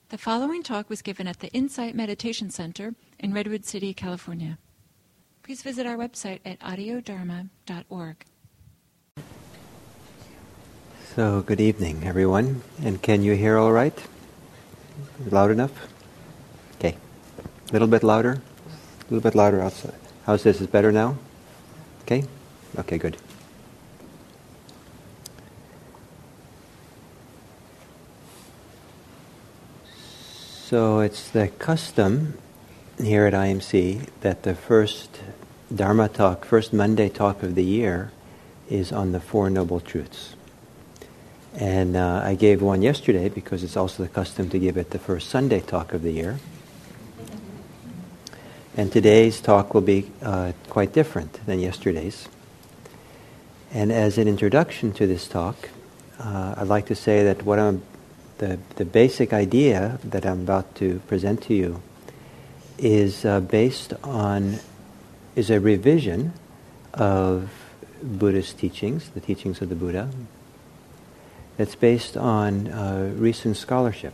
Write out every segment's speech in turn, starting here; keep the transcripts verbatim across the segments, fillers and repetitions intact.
The following talk was given at the Insight Meditation Center in Redwood City, California. Please visit our website at audio dharma dot org. So, good evening, everyone. And can you hear all right? Loud enough? Okay. A little bit louder? A little bit louder outside. How's this? Is it better now? Okay? Okay, good. So it's the custom here at I M C that the first Dharma talk, first Monday talk of the year is on the Four Noble Truths. And uh, I gave one yesterday because it's also the custom to give it the first Sunday talk of the year. And today's talk will be uh, quite different than yesterday's. And as an introduction to this talk, uh, I'd like to say that what I'm The, the basic idea that I'm about to present to you is uh, based on, is a revision of Buddhist teachings, the teachings of the Buddha. It's based on uh, recent scholarship.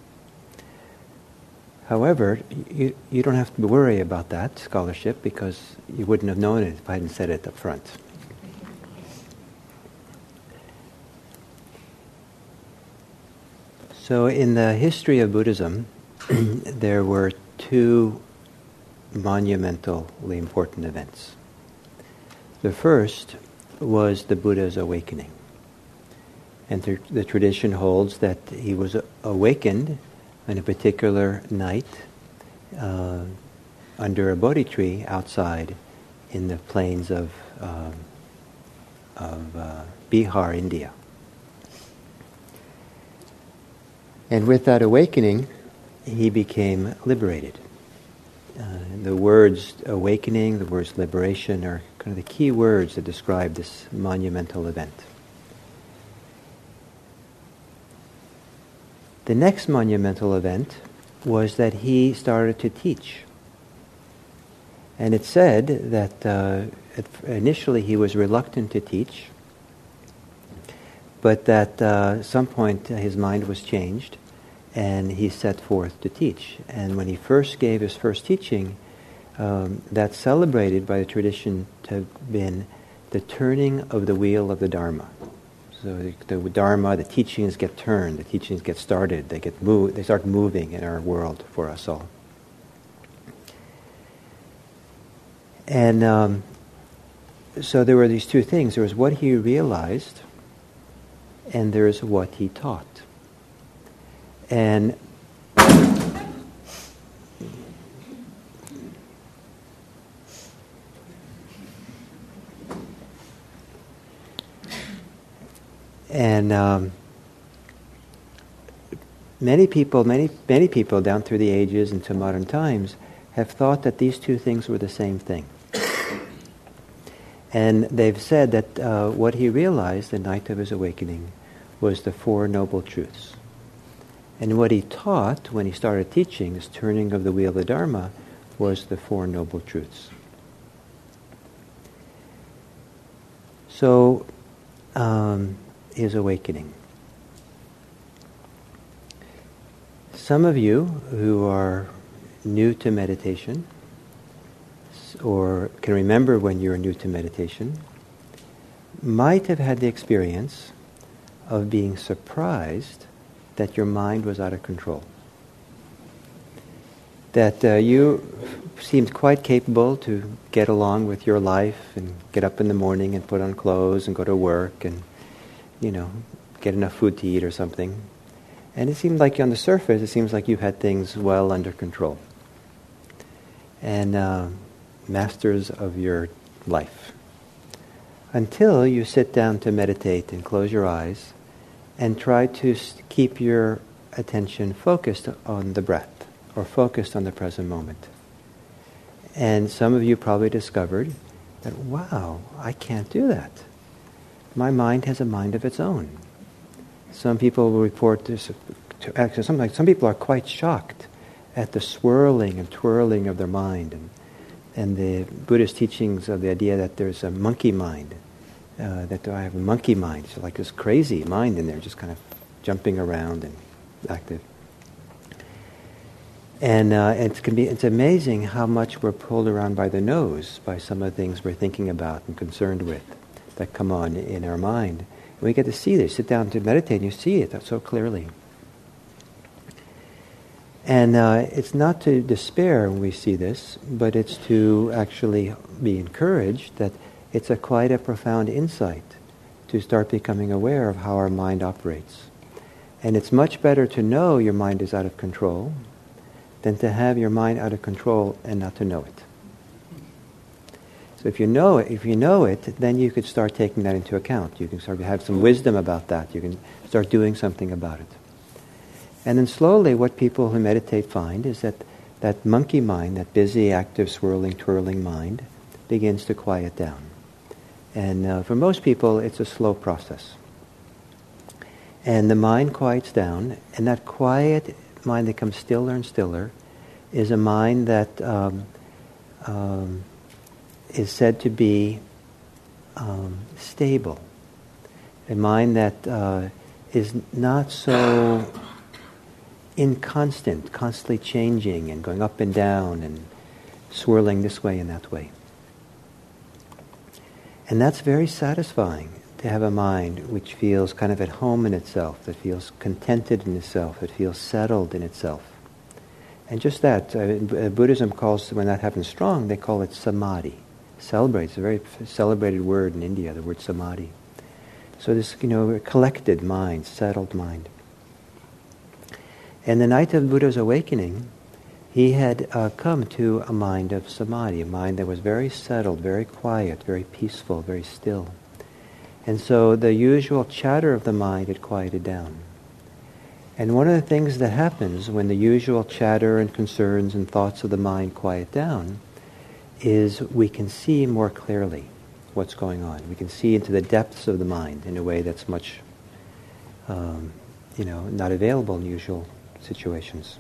However, you, you don't have to worry about that scholarship because you wouldn't have known it if I hadn't said it up front. So in the history of Buddhism, there were two monumentally important events. The first was the Buddha's awakening. And the, the tradition holds that he was awakened on a particular night uh, under a Bodhi tree outside in the plains of, uh, of uh, Bihar, India. And with that awakening, he became liberated. Uh, the words awakening, the words liberation are kind of the key words that describe this monumental event. The next monumental event was that he started to teach. And it said that uh, initially he was reluctant to teach, but that uh, at some point uh, his mind was changed, and he set forth to teach. And when he first gave his first teaching, um, that's celebrated by the tradition to have been the turning of the wheel of the Dharma. So the, the Dharma, the teachings get turned, the teachings get started, they get move, they start moving in our world for us all. And um, so there were these two things. There was what he realized, and there's what he taught. And and um, many people, many many people down through the ages into modern times have thought that these two things were the same thing. And they've said that uh, what he realized the night of his awakening was the Four Noble Truths. And what he taught when he started teaching, this turning of the wheel of the Dharma, was the Four Noble Truths. So, um, his awakening. Some of you who are new to meditation, or can remember when you were new to meditation, might have had the experience of being surprised that your mind was out of control. That uh, you seemed quite capable to get along with your life and get up in the morning and put on clothes and go to work and, you know, get enough food to eat or something. And it seemed like on the surface, it seems like you had things well under control. And uh, masters of your life. Until you sit down to meditate and close your eyes and try to keep your attention focused on the breath, or focused on the present moment. And some of you probably discovered that, wow, I can't do that. My mind has a mind of its own. Some people will report this, to, actually sometimes some people are quite shocked at the swirling and twirling of their mind, and, and the Buddhist teachings of the idea that there's a monkey mind. Uh, that I have a monkey mind, so like this crazy mind in there, just kind of jumping around and active. And uh, it can be, it's amazing how much we're pulled around by the nose by some of the things we're thinking about and concerned with that come on in our mind. And we get to see this. Sit down to meditate and you see it so clearly. And uh, it's not to despair when we see this, but it's to actually be encouraged that it's a quite a profound insight to start becoming aware of how our mind operates. And it's much better to know your mind is out of control than to have your mind out of control and not to know it. So if you know it, if you know it, then you could start taking that into account. You can start to have some wisdom about that. You can start doing something about it. And then slowly what people who meditate find is that that monkey mind, that busy, active, swirling, twirling mind, begins to quiet down. And uh, for most people, it's a slow process. And the mind quiets down, and that quiet mind that comes stiller and stiller is a mind that um, um, is said to be um, stable. A mind that uh, is not so inconstant, constantly changing and going up and down and swirling this way and that way. And that's very satisfying, to have a mind which feels kind of at home in itself, that feels contented in itself, that feels settled in itself. And just that, uh, Buddhism calls, when that happens strong, they call it samadhi. Celebrate, it's a very celebrated word in India, the word samadhi. So this, you know, collected mind, settled mind. And the night of Buddha's awakening, he had uh, come to a mind of samadhi, a mind that was very settled, very quiet, very peaceful, very still. And so the usual chatter of the mind had quieted down. And one of the things that happens when the usual chatter and concerns and thoughts of the mind quiet down is we can see more clearly what's going on. We can see into the depths of the mind in a way that's much, um, you know, not available in usual situations.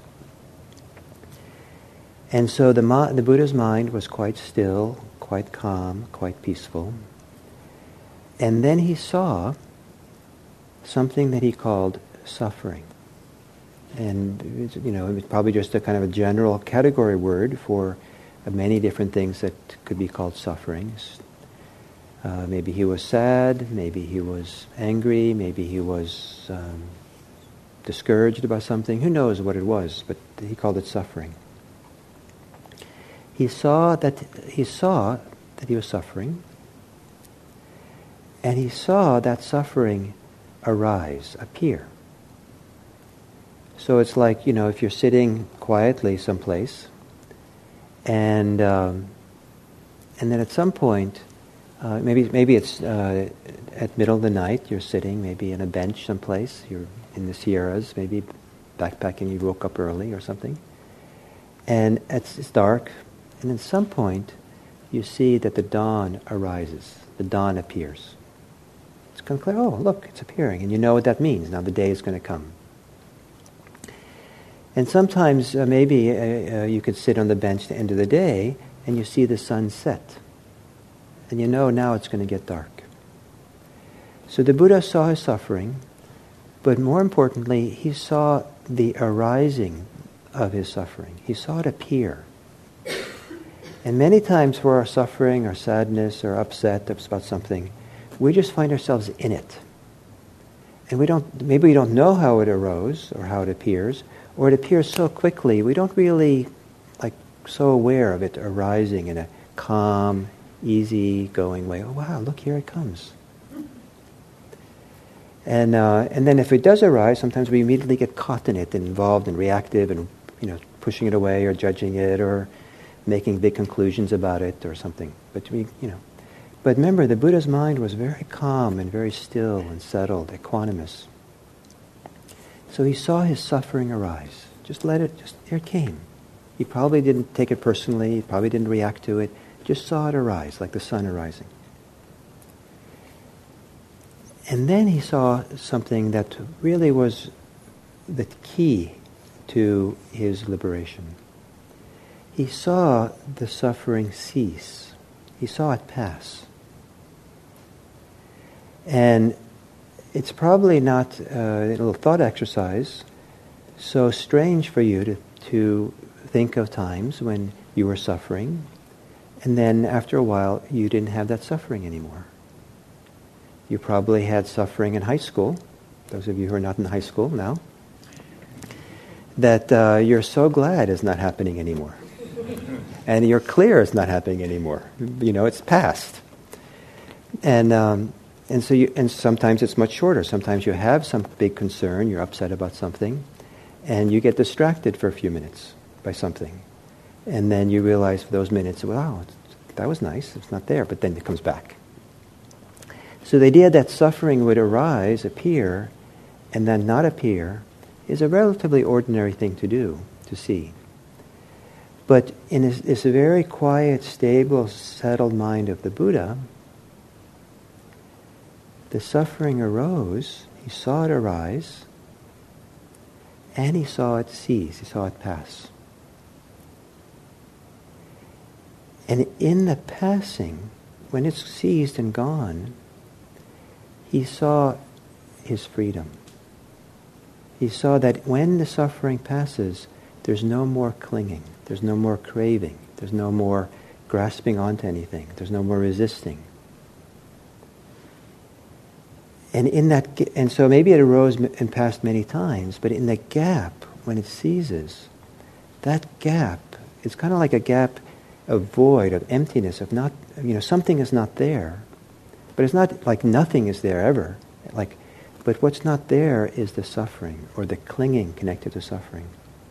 And so the, ma- the Buddha's mind was quite still, quite calm, quite peaceful. And then he saw something that he called suffering. And, you know, it was probably just a kind of a general category word for many different things that could be called suffering. Uh, maybe he was sad, maybe he was angry, maybe he was um, discouraged about something. Who knows what it was, but he called it suffering. He saw that he saw that he was suffering, and he saw that suffering arise, appear. So it's like, you know, if you're sitting quietly someplace, and um, and then at some point, uh, maybe maybe it's uh, at middle of the night, you're sitting maybe in a bench someplace, you're in the Sierras, maybe backpacking, you woke up early or something, and it's, it's dark, and at some point, you see that the dawn arises, the dawn appears. It's kind of clear, oh, look, it's appearing, and you know what that means. Now the day is going to come. And sometimes uh, maybe uh, uh, you could sit on the bench at the end of the day and you see the sun set. And you know now it's going to get dark. So the Buddha saw his suffering, but more importantly, he saw the arising of his suffering. He saw it appear. And many times for our suffering, our sadness, or upset about something, we just find ourselves in it. And we don't, maybe we don't know how it arose or how it appears, or it appears so quickly, we don't really like so aware of it arising in a calm, easy-going way. Oh wow, look, here it comes. And uh, and then if it does arise, sometimes we immediately get caught in it and involved and reactive and, you know, pushing it away or judging it or making big conclusions about it or something. But we, you know, but remember, the Buddha's mind was very calm and very still and settled, equanimous. So he saw his suffering arise. Just let it, just, there it came. He probably didn't take it personally, he probably didn't react to it, just saw it arise, like the sun arising. And then he saw something that really was the key to his liberation. He saw the suffering cease. He saw it pass. And it's probably not uh, a little thought exercise so strange for you to, to think of times when you were suffering, and then after a while you didn't have that suffering anymore. You probably had suffering in high school, those of you who are not in high school now, that uh, you're so glad is not happening anymore. And you're clear it's not happening anymore. You know, it's past. And um, and so you, and sometimes it's much shorter. Sometimes you have some big concern, you're upset about something, and you get distracted for a few minutes by something. And then you realize for those minutes, wow, that was nice, it's not there, but then it comes back. So the idea that suffering would arise, appear, and then not appear is a relatively ordinary thing to do, to see. But in this, this very quiet, stable, settled mind of the Buddha, the suffering arose, he saw it arise, and he saw it cease, he saw it pass. And in the passing, when it's ceased and gone, he saw his freedom. He saw that when the suffering passes, there's no more clinging, there's no more craving, there's no more grasping onto anything, there's no more resisting. And in that, and so maybe it arose and passed many times, but in the gap, when it ceases, that gap is kind of like a gap of void, of emptiness, of not, you know, something is not there. But it's not like nothing is there ever. Like, but what's not there is the suffering, or the clinging connected to suffering.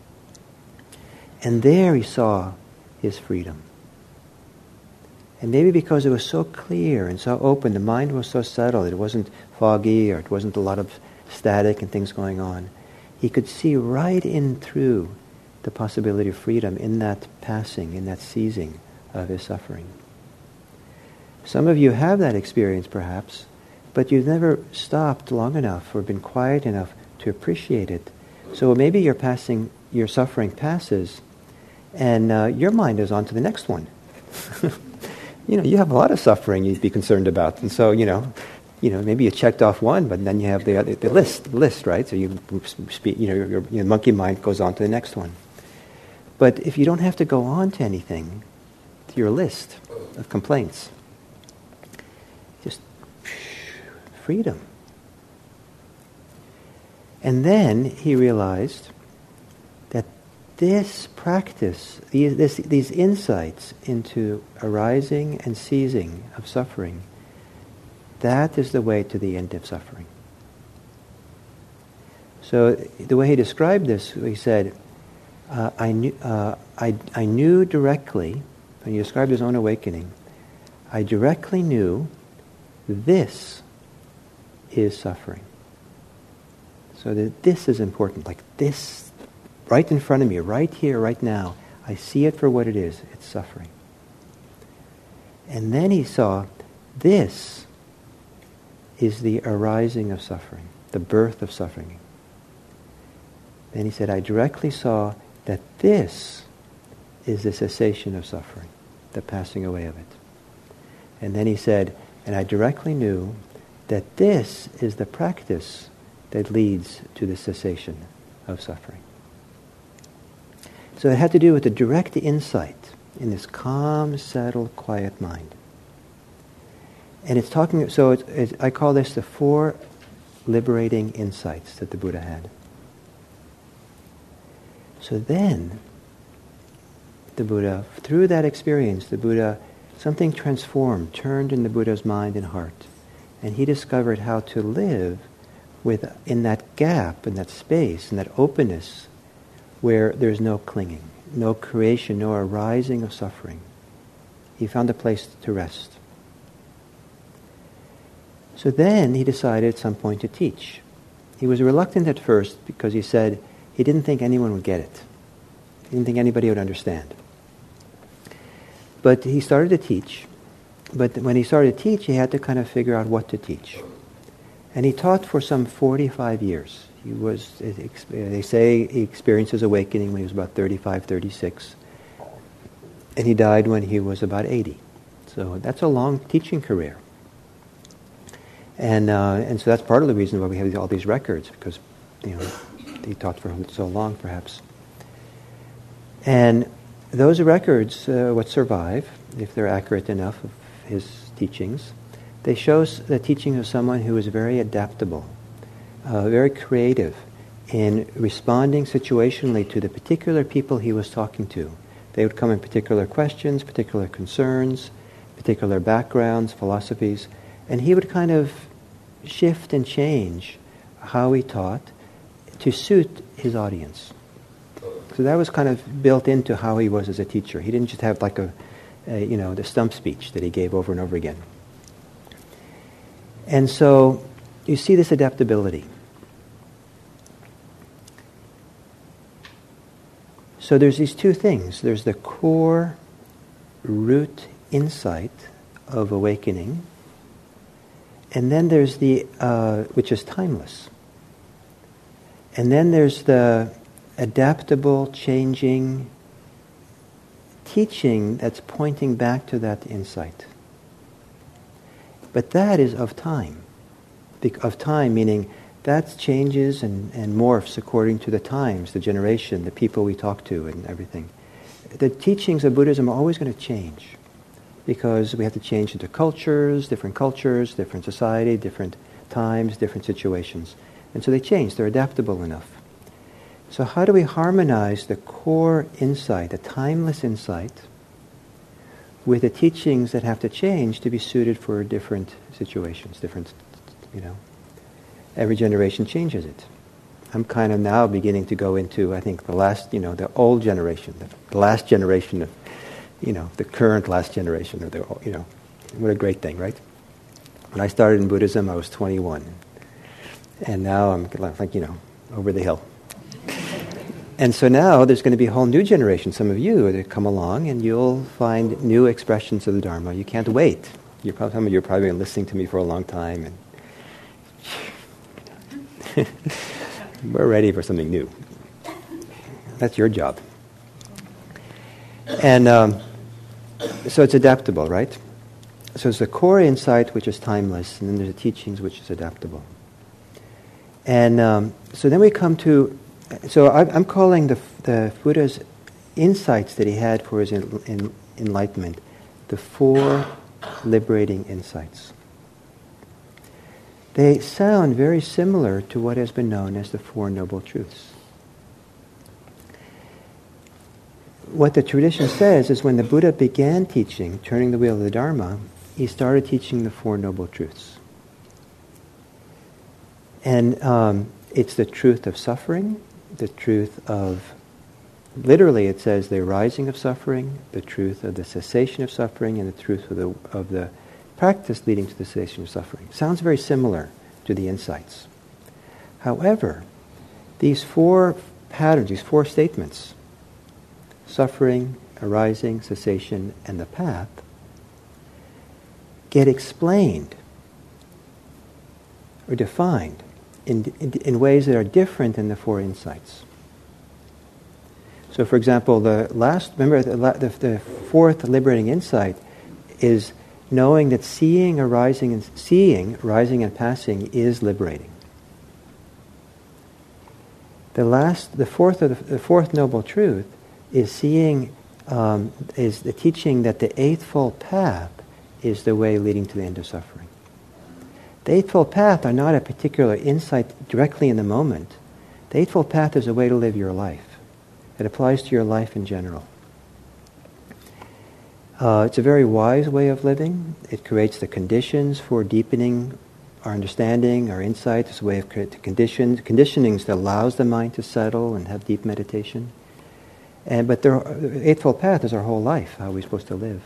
And there he saw his freedom. And maybe because it was so clear and so open, the mind was so settled, it wasn't foggy or it wasn't a lot of static and things going on, he could see right in through the possibility of freedom in that passing, in that seizing of his suffering. Some of you have that experience perhaps, but you've never stopped long enough or been quiet enough to appreciate it. So maybe your passing, your suffering passes, and uh, your mind is on to the next one. You know, you have a lot of suffering you'd be concerned about, and so you know, you know, maybe you checked off one, but then you have the other, the list, list, right? So you, you know, your, your monkey mind goes on to the next one. But if you don't have to go on to anything, to your list of complaints, just freedom. And then he realized that this practice, these, this, these insights into arising and ceasing of suffering, that is the way to the end of suffering. So the way he described this, he said, uh, I, knew, uh, I, I knew directly, when he described his own awakening, I directly knew this is suffering. So that this is important, like this, right in front of me, right here, right now. I see it for what it is. It's suffering. And then he saw this is the arising of suffering, the birth of suffering. Then he said, I directly saw that this is the cessation of suffering, the passing away of it. And then he said, and I directly knew that this is the practice that leads to the cessation of suffering. So it had to do with a direct insight in this calm, settled, quiet mind. And it's talking, so it's, it's, I call this the four liberating insights that the Buddha had. So then, the Buddha, through that experience, the Buddha, something transformed, turned in the Buddha's mind and heart. And he discovered how to live with in that gap, in that space, in that openness, where there's no clinging, no creation, no arising of suffering. He found a place to rest. So then he decided at some point to teach. He was reluctant at first because he said he didn't think anyone would get it. He didn't think anybody would understand. But he started to teach. But when he started to teach, he had to kind of figure out what to teach. And he taught for some forty-five years. He was, they say he experienced his awakening when he was about thirty-five, thirty-six. And he died when he was about eighty. So that's a long teaching career. And uh, and so that's part of the reason why we have all these records, because, you know, he taught for so long, perhaps. And those records, uh, what survive, if they're accurate enough of his teachings, they show the teaching of someone who is very adaptable, uh, very creative in responding situationally to the particular people he was talking to. They would come in particular questions, particular concerns, particular backgrounds, philosophies, and he would kind of shift and change how he taught to suit his audience. So that was kind of built into how he was as a teacher. He didn't just have like a, a you know, the stump speech that he gave over and over again. And so you see this adaptability. So there's these two things. There's the core root insight of awakening, and then there's the, uh, which is timeless. And then there's the adaptable, changing teaching that's pointing back to that insight. But that is of time. Of time meaning that changes and, and morphs according to the times, the generation, the people we talk to and everything. The teachings of Buddhism are always going to change because we have to change into cultures, different cultures, different society, different times, different situations. And so they change. They're adaptable enough. So how do we harmonize the core insight, the timeless insight, with the teachings that have to change to be suited for different situations, different, you know. Every generation changes it. I'm kind of now beginning to go into, I think, the last, you know, the old generation, the last generation of, you know, the current last generation of the, you know, what a great thing, right? When I started in Buddhism, I was twenty-one. And now I'm like, you know, over the hill. And so now there's going to be a whole new generation, some of you, that come along and you'll find new expressions of the Dharma. You can't wait. You're probably, some of you are probably been listening to me for a long time, and we're ready for something new. That's your job. And um, so it's adaptable, right? So it's the core insight, which is timeless, and then there's the teachings, which is adaptable. And um, so then we come to, so I, I'm calling the, the Buddha's insights that he had for his in, in, enlightenment the four liberating insights. They sound very similar to what has been known as the Four Noble Truths. What the tradition says is when the Buddha began teaching, turning the wheel of the Dharma, he started teaching the Four Noble Truths. And um, it's the truth of suffering, the truth of, literally it says the arising of suffering, the truth of the cessation of suffering, and the truth of the of the practice leading to the cessation of suffering. Sounds very similar to the insights. However, these four patterns, these four statements, suffering, arising, cessation, and the path, get explained or defined in, in, in ways that are different than the four insights. So, for example, the last, remember, the, the, the fourth liberating insight is knowing that seeing, arising, and seeing, rising, and passing is liberating. The last, the fourth, of the, the fourth noble truth is seeing, um, is the teaching that the Eightfold Path is the way leading to the end of suffering. The Eightfold Path are not a particular insight directly in the moment. The Eightfold Path is a way to live your life. It applies to your life in general. Uh, it's a very wise way of living. It creates the conditions for deepening our understanding, our insight. It's a way of creating conditions, conditionings that allows the mind to settle and have deep meditation. And but the Eightfold Path is our whole life, how we're supposed to live.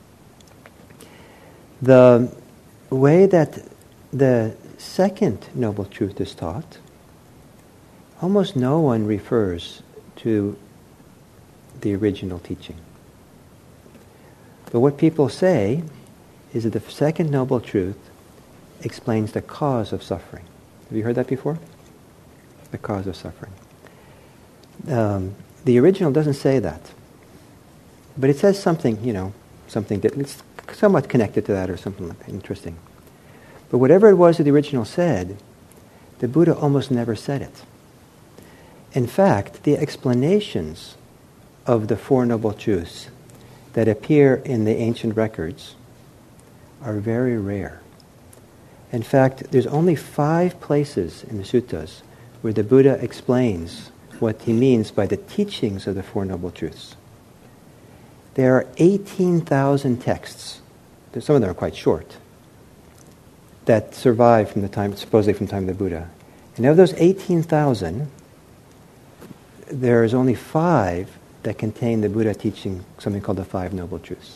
The way that the second noble truth is taught, almost no one refers to the original teaching. But what people say is that the second noble truth explains the cause of suffering. Have you heard that before? The cause of suffering. Um, the original doesn't say that. But it says something, you know, something that it's somewhat connected to that or something like that, interesting. But whatever it was that the original said, the Buddha almost never said it. In fact, the explanations of the Four Noble Truths that appear in the ancient records are very rare. In fact, there's only five places in the suttas where the Buddha explains what he means by the teachings of the Four Noble Truths. There are eighteen thousand texts, some of them are quite short, that survive from the time, supposedly from the time of the Buddha. And of those eighteen thousand, there is only five that contain the Buddha teaching something called the Five Noble Truths.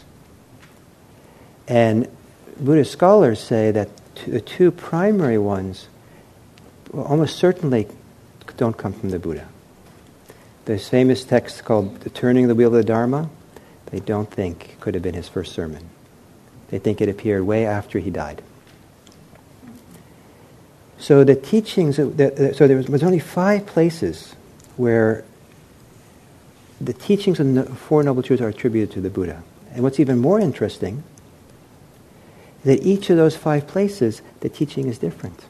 And Buddhist scholars say that t- the two primary ones almost certainly don't come from the Buddha. There's famous text called The Turning of the Wheel of the Dharma. They don't think could have been his first sermon. They think it appeared way after he died. So the teachings, so there was, was only five places where the teachings of the Four Noble Truths are attributed to the Buddha. And what's even more interesting is that each of those five places, the teaching is different.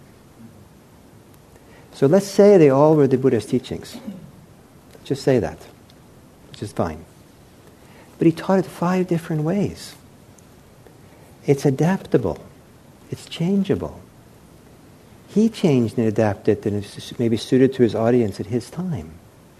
So let's say they all were the Buddha's teachings. Just say that, which is fine. But he taught it five different ways. It's adaptable. It's changeable. He changed and adapted and it's maybe suited to his audience at his time.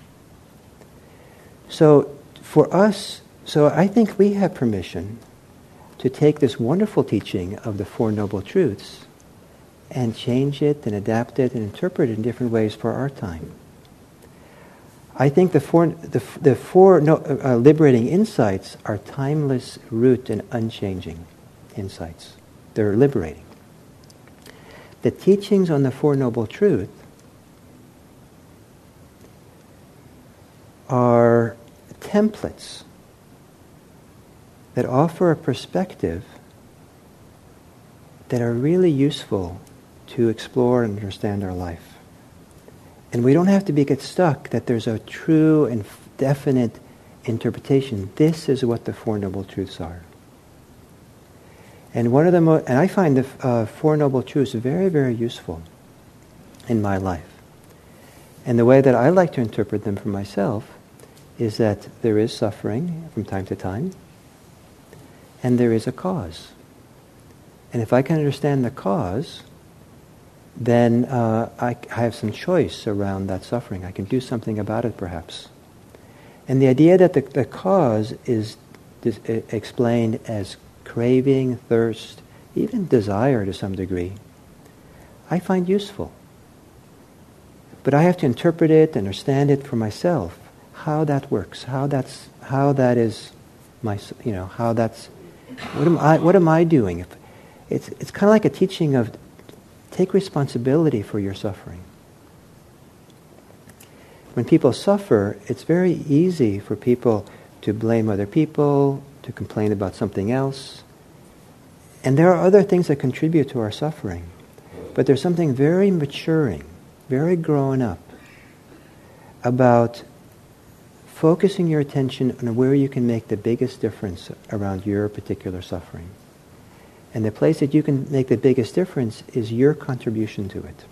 So for us, so I think we have permission to take this wonderful teaching of the Four Noble Truths and change it and adapt it and interpret it in different ways for our time. I think the four, the, the four no, uh, liberating insights are timeless, root, and unchanging insights. They're liberating. The teachings on the Four Noble Truths are templates that offer a perspective that are really useful to explore and understand our life. And we don't have to be get stuck that there's a true and definite interpretation. This is what the Four Noble Truths are. And one of the mo- and I find the uh, Four Noble Truths very, very useful in my life. And the way that I like to interpret them for myself is that there is suffering from time to time, and there is a cause. And if I can understand the cause, then uh, I, I have some choice around that suffering. I can do something about it, perhaps. And the idea that the, the cause is dis- explained as craving, thirst, even desire to some degree, I find useful. But I have to interpret it, understand it for myself, how that works, how that's how that is my, you know, how that's what am I what am I doing? If it's it's kind of like a teaching of take responsibility for your suffering. When people suffer, it's very easy for people to blame other people, to complain about something else. And there are other things that contribute to our suffering. But there's something very maturing, very grown up about focusing your attention on where you can make the biggest difference around your particular suffering. And the place that you can make the biggest difference is your contribution to it.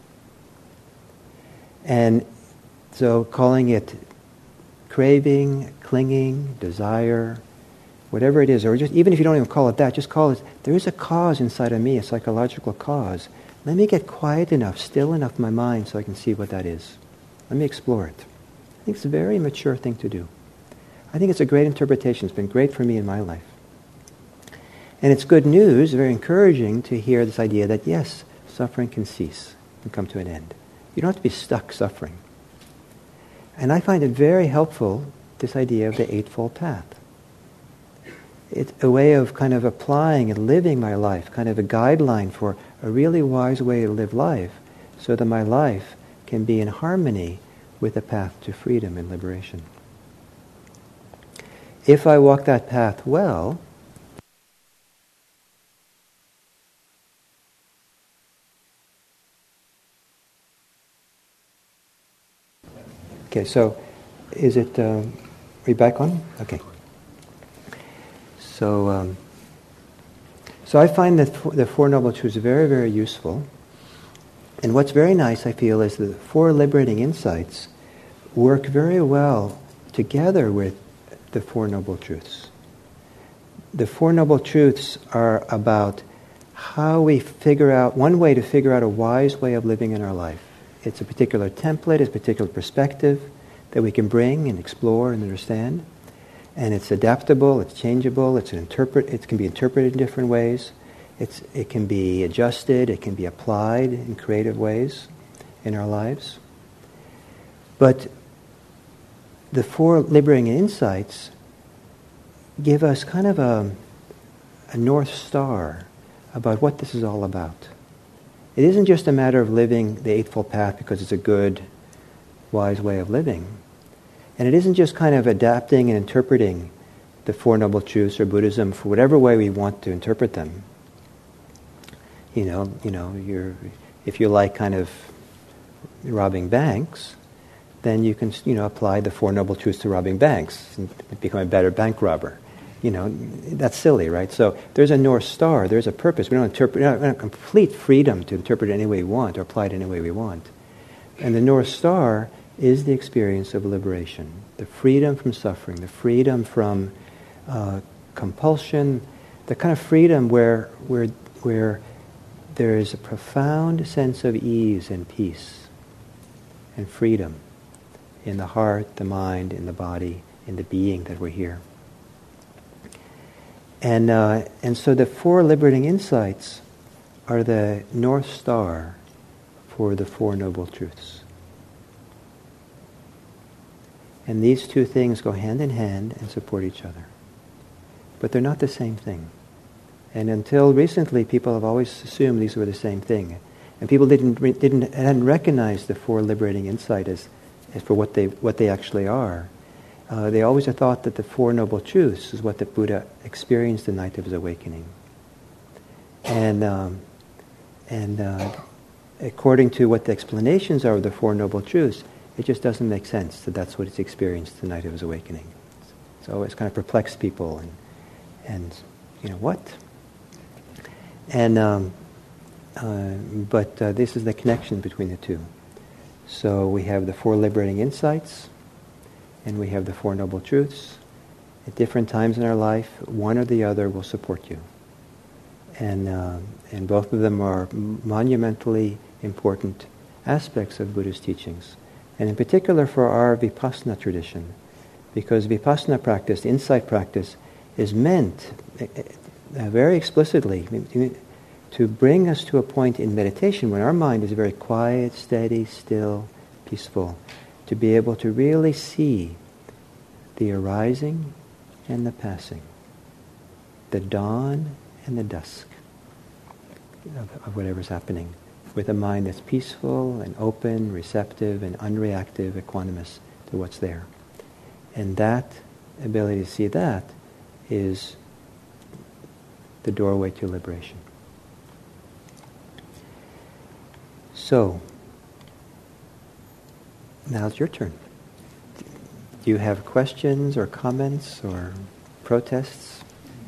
And so calling it craving, clinging, desire, whatever it is, or just even if you don't even call it that, just call it, there is a cause inside of me, a psychological cause. Let me get quiet enough, still enough in my mind so I can see what that is. Let me explore it. I think it's a very mature thing to do. I think it's a great interpretation. It's been great for me in my life. And it's good news, very encouraging to hear this idea that yes, suffering can cease and come to an end. You don't have to be stuck suffering. And I find it very helpful, this idea of the Eightfold Path. It's a way of kind of applying and living my life, kind of a guideline for a really wise way to live life so that my life can be in harmony with the path to freedom and liberation. If I walk that path well, okay, so is it, uh, are you back on? Okay. So, um, so I find that the Four Noble Truths very, very useful. And what's very nice, I feel, is the four liberating insights work very well together with the Four Noble Truths. The Four Noble Truths are about how we figure out, one way to figure out a wise way of living in our life. It's a particular template, it's a particular perspective that we can bring and explore and understand. And it's adaptable, it's changeable, it's an interpret, it can be interpreted in different ways. It's, it can be adjusted, it can be applied in creative ways in our lives. But the Four Liberating Insights give us kind of a, a North Star about what this is all about. It isn't just a matter of living the Eightfold Path because it's a good, wise way of living. And it isn't just kind of adapting and interpreting the Four Noble Truths or Buddhism for whatever way we want to interpret them. You know, you know, you're, if you like kind of robbing banks, then you can, you know, apply the Four Noble Truths to robbing banks and become a better bank robber. You know, that's silly, right? So there's a North Star, there's a purpose. We don't interpret, we don't have complete freedom to interpret it any way we want or apply it any way we want. And the North Star is the experience of liberation, the freedom from suffering, the freedom from uh, compulsion, the kind of freedom where, where, where there is a profound sense of ease and peace and freedom in the heart, the mind, in the body, in the being that we're here. And uh, and so the Four Liberating Insights are the North Star for the Four Noble Truths. And these two things go hand in hand and support each other. But they're not the same thing. And until recently, people have always assumed these were the same thing. And people didn't didn't hadn't recognized the Four Liberating Insight as, as for what they what they actually are. Uh, they always have thought that the Four Noble Truths is what the Buddha experienced the night of his awakening. And um, and uh, according to what the explanations are of the Four Noble Truths, it just doesn't make sense that that's what he's experienced the night of his awakening. So it's kind of perplexed people, and and you know what? And um, uh, but uh, this is the connection between the two. So we have the Four Liberating Insights, and we have the Four Noble Truths. At different times in our life, one or the other will support you. And uh, and both of them are monumentally important aspects of Buddha's teachings. And in particular for our Vipassana tradition, because Vipassana practice, insight practice, is meant uh, very explicitly to bring us to a point in meditation when our mind is very quiet, steady, still, peaceful, to be able to really see the arising and the passing, the dawn and the dusk of, of whatever's happening, with a mind that's peaceful and open, receptive and unreactive, equanimous to what's there. And that ability to see that is the doorway to liberation. So, now it's your turn. Do you have questions or comments or protests?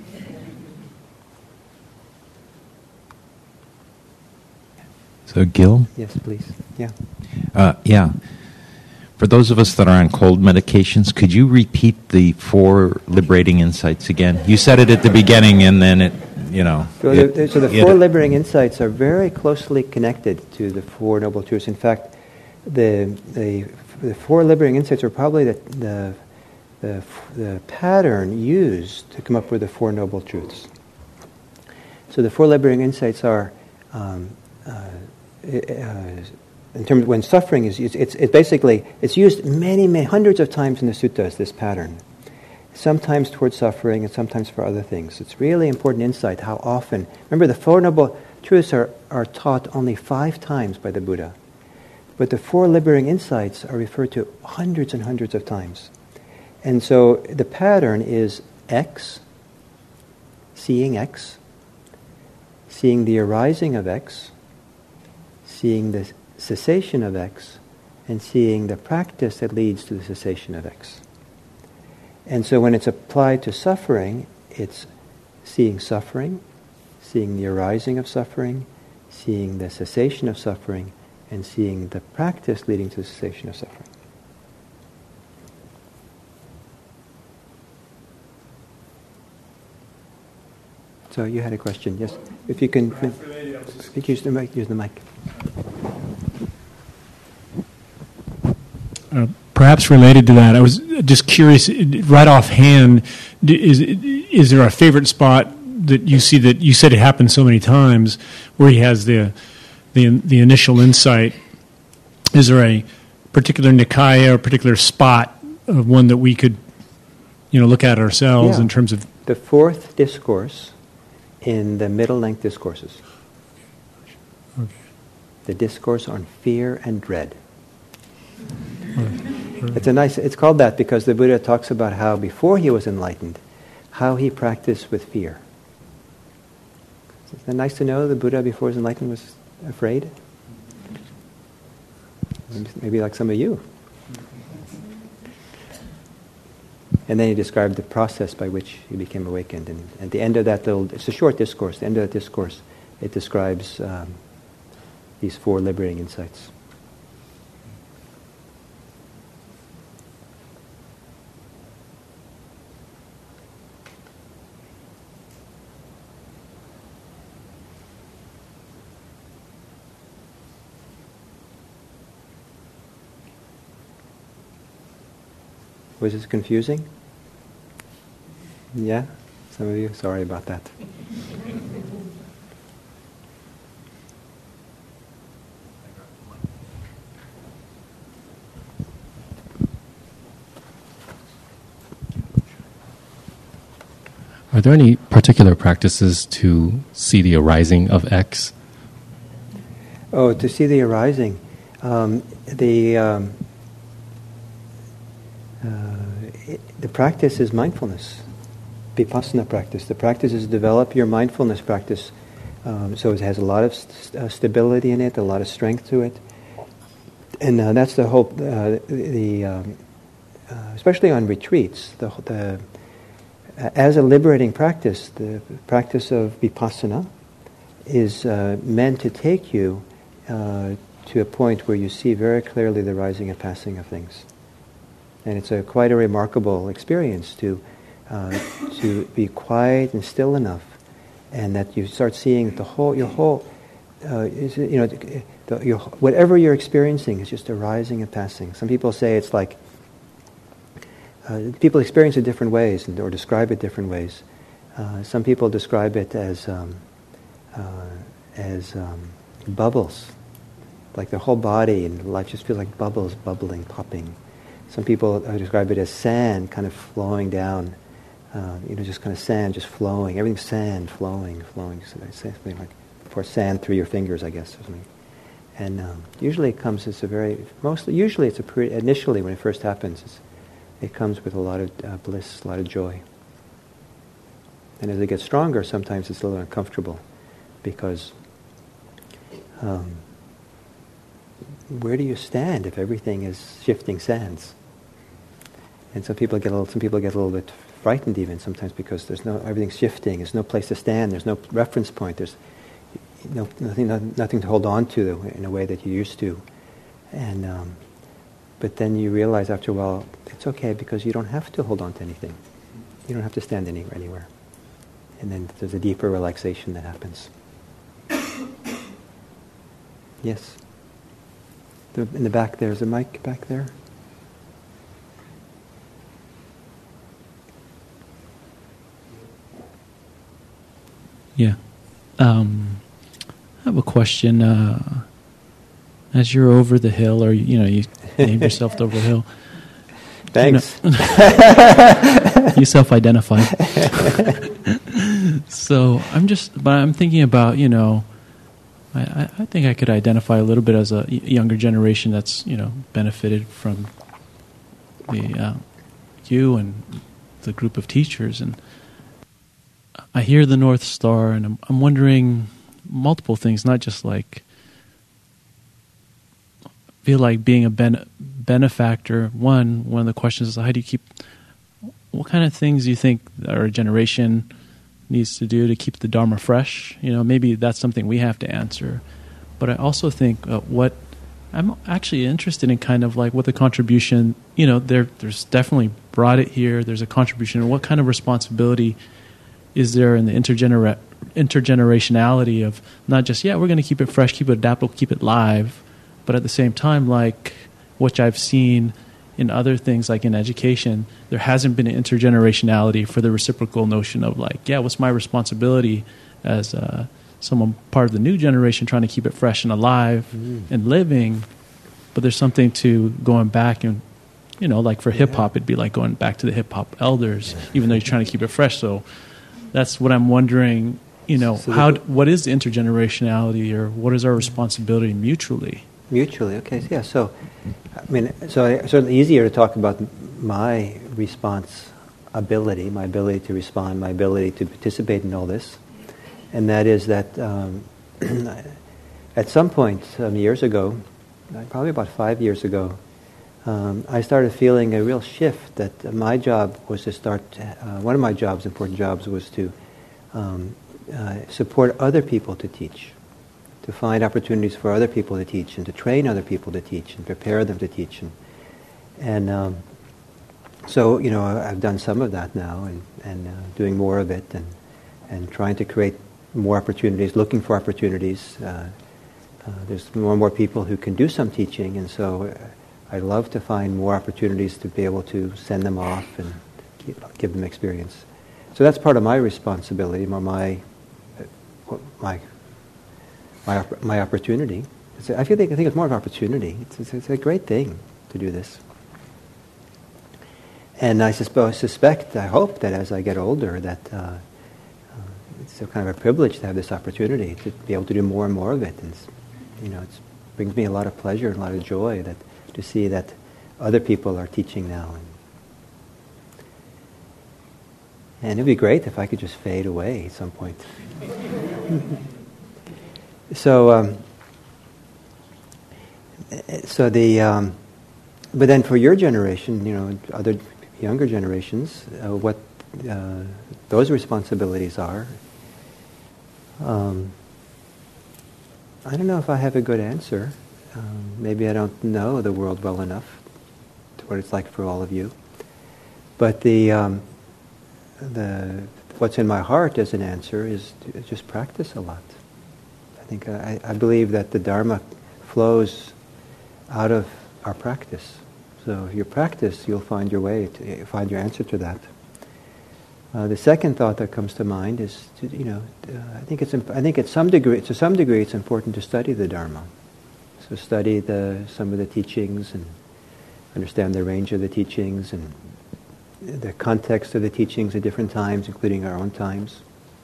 So, Gil? Yes, please. Yeah. Uh, yeah. For those of us that are on cold medications, could you repeat the Four Liberating Insights again? You said it at the beginning, and then it, you know. So, it, the, so the it, Four Liberating Insights are very closely connected to the Four Noble Truths. In fact, the the, the Four Liberating Insights are probably the, the the the pattern used to come up with the Four Noble Truths. So the Four Liberating Insights are, um, uh, uh, in terms of when suffering is used, it's, it's basically, it's used many, many, hundreds of times in the suttas, this pattern. Sometimes towards suffering and sometimes for other things. It's really important insight how often, remember the Four Noble Truths are, are taught only five times by the Buddha. But the Four Liberating Insights are referred to hundreds and hundreds of times. And so the pattern is X, seeing X, seeing the arising of X, seeing the cessation of X, and seeing the practice that leads to the cessation of X. And so when it's applied to suffering, it's seeing suffering, seeing the arising of suffering, seeing the cessation of suffering, and seeing the practice leading to the cessation of suffering. So you had a question, yes? If you can, if you use the mic. Use the mic. Uh, perhaps related to that, I was just curious, right offhand, is is there a favorite spot that you see that you said it happened so many times, where he has the the the initial insight? Is there a particular Nikaya or particular spot of one that we could, you know, look at ourselves yeah. in terms of the fourth discourse in the middle length discourses? Okay. The discourse on fear and dread. It's a nice. It's called that because the Buddha talks about how before he was enlightened, how he practiced with fear. Isn't it nice to know the Buddha before he was enlightened was afraid? Maybe like some of you. And then he described the process by which he became awakened. And at the end of that little, it's a short discourse. The end of that discourse, it describes um, these four liberating insights. Was this confusing? Yeah? Some of you? Sorry about that. Are there any particular practices to see the arising of X? Oh, to see the arising. Um, the... Um, Uh, it, the practice is mindfulness, vipassana practice. The practice is develop your mindfulness practice, um, so it has a lot of st- uh, stability in it, a lot of strength to it, and uh, that's the whole. Uh, the um, uh, especially on retreats, the, the uh, as a liberating practice, the practice of vipassana is uh, meant to take you uh, to a point where you see very clearly the rising and passing of things. And it's a quite a remarkable experience to uh, to be quiet and still enough, and that you start seeing the whole your whole uh, is, you know the, your, whatever you're experiencing is just arising and passing. Some people say it's like uh, people experience it different ways and, or describe it different ways. Uh, some people describe it as um, uh, as um, bubbles, like the whole body and life just feels like bubbles bubbling, popping. Some people describe it as sand kind of flowing down, uh, you know, just kind of sand just flowing. Everything's sand flowing, flowing. So I say something like pour sand through your fingers, I guess, or something. And um, usually it comes as a very, mostly, usually it's a pretty, initially when it first happens, it's, it comes with a lot of uh, bliss, a lot of joy. And as it gets stronger, sometimes it's a little uncomfortable because um, where do you stand if everything is shifting sands? And some people get a little, some people get a little bit frightened even sometimes because there's no everything's shifting. There's no place to stand. There's no reference point. There's no, nothing, no, nothing to hold on to in a way that you used to. And um, but then you realize after a while it's okay because you don't have to hold on to anything. You don't have to stand any, anywhere. And then there's a deeper relaxation that happens. Yes. The, in the back there's a mic back there. Yeah. Um, I have a question. Uh, as you're over the hill, or you know, you named yourself over the hill. Thanks. You know, you self-identify. So I'm just, but I'm thinking about, you know, I, I think I could identify a little bit as a younger generation that's, you know, benefited from the uh, you and the group of teachers, and I hear the North Star, and I'm, I'm wondering multiple things, not just like feel like being a ben, benefactor. One, one of the questions is how do you keep, what kind of things do you think our generation needs to do to keep the Dharma fresh? You know, maybe that's something we have to answer. But I also think uh, what, I'm actually interested in kind of like what the contribution, you know, there, there's definitely brought it here, there's a contribution, and what kind of responsibility is there in the intergener- intergenerationality of not just, yeah, we're going to keep it fresh, keep it adaptable, keep it live, but at the same time, like, which I've seen in other things, like in education, there hasn't been an intergenerationality for the reciprocal notion of, like, yeah, what's my responsibility as uh, someone part of the new generation trying to keep it fresh and alive mm. and living, but there's something to going back and, you know, like for hip hop, it'd be like going back to the hip hop elders, even though you're trying to keep it fresh. So that's what I'm wondering, you know, so how, what is the intergenerationality, or what is our responsibility mutually? Mutually, okay, yeah. So, I mean, so it's certainly easier to talk about my response ability, my ability to respond, my ability to participate in all this, and that is that um, at some point, some years ago, probably about five years ago, um, I started feeling a real shift that my job was to start, uh, one of my jobs, important jobs, was to um, uh, support other people to teach, to find opportunities for other people to teach, and to train other people to teach, and prepare them to teach. And, and um, so, you know, I've done some of that now, and, and uh, doing more of it, and, and trying to create more opportunities, looking for opportunities. Uh, uh, there's more and more people who can do some teaching, and so uh, I'd love to find more opportunities to be able to send them off and give them experience. So that's part of my responsibility, or my my my my opportunity. It's a, I feel like I think it's more of an opportunity. It's, it's, it's a great thing to do this. And I suppose, suspect, I hope that as I get older, that uh, uh, it's a kind of a privilege to have this opportunity to be able to do more and more of it. And you know, it brings me a lot of pleasure and a lot of joy that to see that other people are teaching now. And, and it'd be great if I could just fade away at some point. so, um, so the, um, but then for your generation, you know, other younger generations, uh, what uh, those responsibilities are. Um, I don't know if I have a good answer. Um, maybe I don't know the world well enough to what it's like for all of you. But the um, the what's in my heart as an answer is to just practice a lot. I think I, I believe that the Dharma flows out of our practice. So if you practice, you'll find your way to find your answer to that. Uh, the second thought that comes to mind is, to, you know, uh, I think it's imp- I think at some degree, to some degree, it's important to study the Dharma. So study the some of the teachings and understand the range of the teachings and the context of the teachings at different times, including our own times.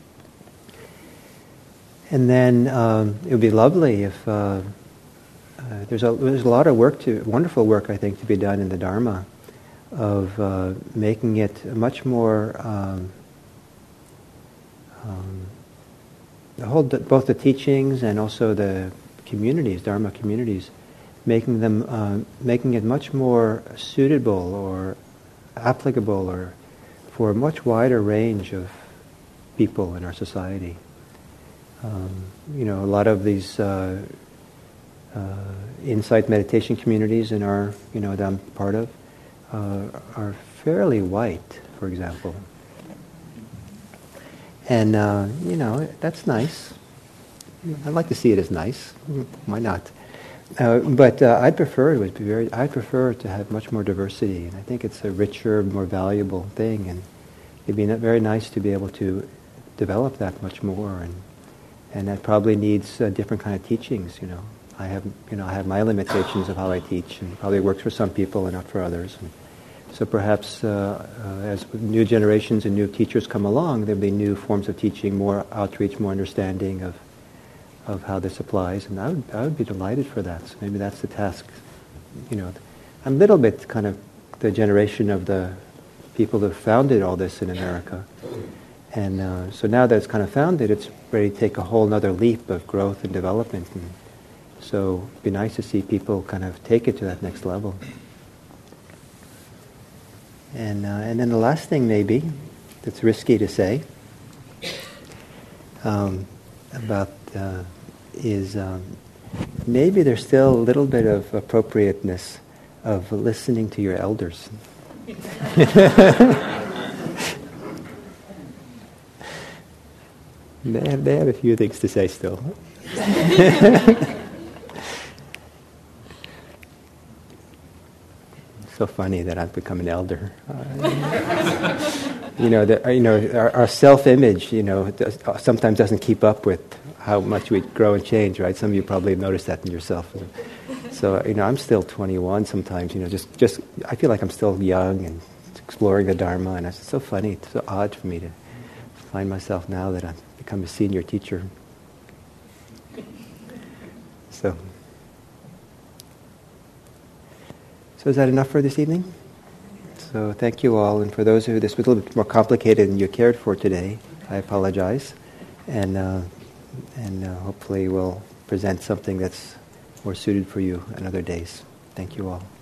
And then um, it would be lovely if uh, uh, there's a there's a lot of work to wonderful work I think to be done in the Dharma, of uh, making it much more um, um, the whole both the teachings and also the communities, Dharma communities, making them uh, making it much more suitable or applicable or for a much wider range of people in our society. Um, you know, a lot of these uh, uh, insight meditation communities in our, you know, that I'm part of, uh, are fairly white, for example. And, uh, you know, that's nice. I'd like to see it as nice. Why not? Uh, but uh, I'd prefer it would be very. I'd prefer to have much more diversity, and I think it's a richer, more valuable thing. And it'd be very nice to be able to develop that much more. And and that probably needs uh, different kind of teachings. You know, I have you know I have my limitations of how I teach, and it probably works for some people and not for others. And so perhaps uh, uh, as new generations and new teachers come along, there'll be new forms of teaching, more outreach, more understanding of. of how this applies, and I would, I would be delighted for that. So maybe that's the task. You know, I'm a little bit kind of the generation of the people that founded all this in America. And uh, so now that it's kind of founded, it's ready to take a whole other leap of growth and development. And so it'd be nice to see people kind of take it to that next level. And, uh, and then the last thing maybe, that's risky to say, um, about uh, is um, maybe there's still a little bit of appropriateness of listening to your elders. They have, they have a few things to say still. So funny that I've become an elder. Uh, you know, the, you know, our, our self-image, you know, does, sometimes doesn't keep up with how much we grow and change, right? Some of you probably have noticed that in yourself. So, you know, I'm still twenty-one sometimes, you know, just, just I feel like I'm still young and exploring the Dharma, and it's so funny, it's so odd for me to find myself now that I've become a senior teacher. So... So is that enough for this evening? So thank you all, and for those who this was a little bit more complicated than you cared for today, I apologize, and uh, and uh, hopefully we'll present something that's more suited for you on other days. Thank you all.